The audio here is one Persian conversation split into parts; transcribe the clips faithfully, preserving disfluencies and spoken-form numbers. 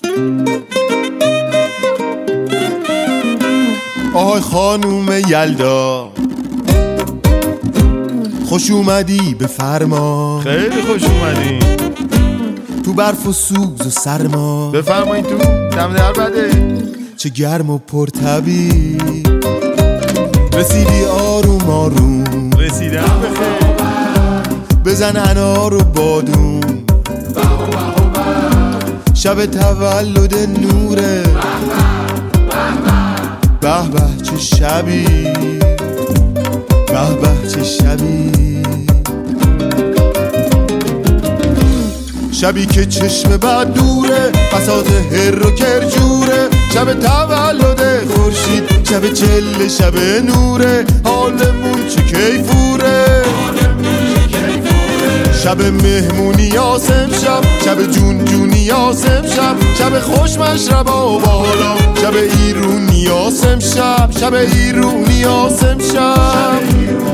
آهای خانوم یلدا، خوش اومدی بفرما. خیلی خوش اومدی تو برف و سوز و سرما. بفرمایید تو، دم در بده. چه گرم و پرطبی، رسیدی آروم آروم. رسیدم بخیر. بزن انار و بادوم، شب تولد نوره. به به چه شبی، به به چه شبی. شبی که چشم بد دوره، بساط هر و کرجوره. شب تولد خورشید، شب چله شب نوره. حالمون چه کیفوره، شب مهمونی یاسم شب، شب جون جونی یاسم شب. شب خوش مشربا و بالا، شب ایرونی یاسم شب. شب ایرونی یاسم شب.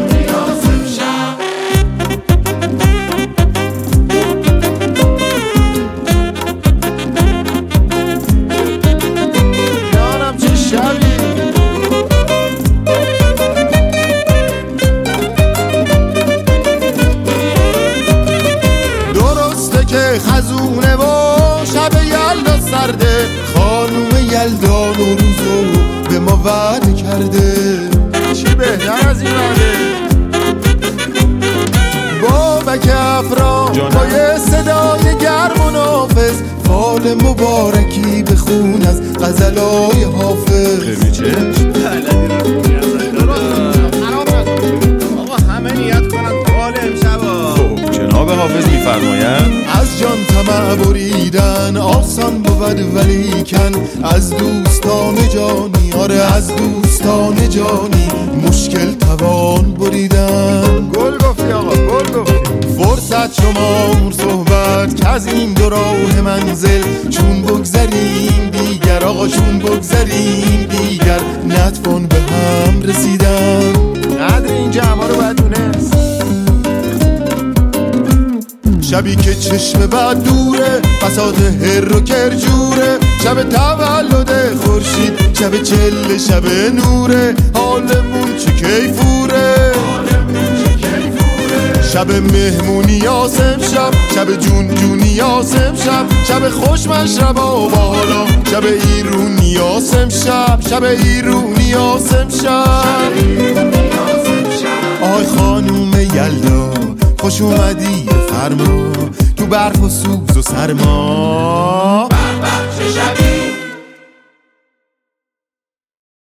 خزونه و شب یلدا سرده. خانوم یلدا نوروزو به ما وعده کرده. چی بهتر از این وعده؟ بابک افرا با یه صدای گرم و نافذ، فال مبارکی بخون از غزلای حافظ. خیلی چه؟ آقا همه نیت کنن فال امشبا. خب جناب حافظ میفرمایند از جان طمع بریدن آسان بود ولیکن، از دوستان جانی، آره از دوستان جانی مشکل توان بریدن. گل گفتی آقا، گل گفتی. فرصت شما صحبت که از این دو راه منزل، چون بگذریم دیگر آقا، چون بگذریم دیگر نتوان به هم رسیدن. قدر این جمعه رو باید دونست. شبی که چشم بد دوره، بساط هر و کرجوره. شب تولد خورشید، شب چله شب نوره. حالمون چه کیفوره، شب مهمونی یاسم شب، شب جون جونی یاسم شب. شب خوش مشربا و بالا، شب ایرونی یاسم شب. شب ایرونی یاسم شب. آی خانوم یلدا، خوش اومدی بفرما. تو برف و سوز و سرما.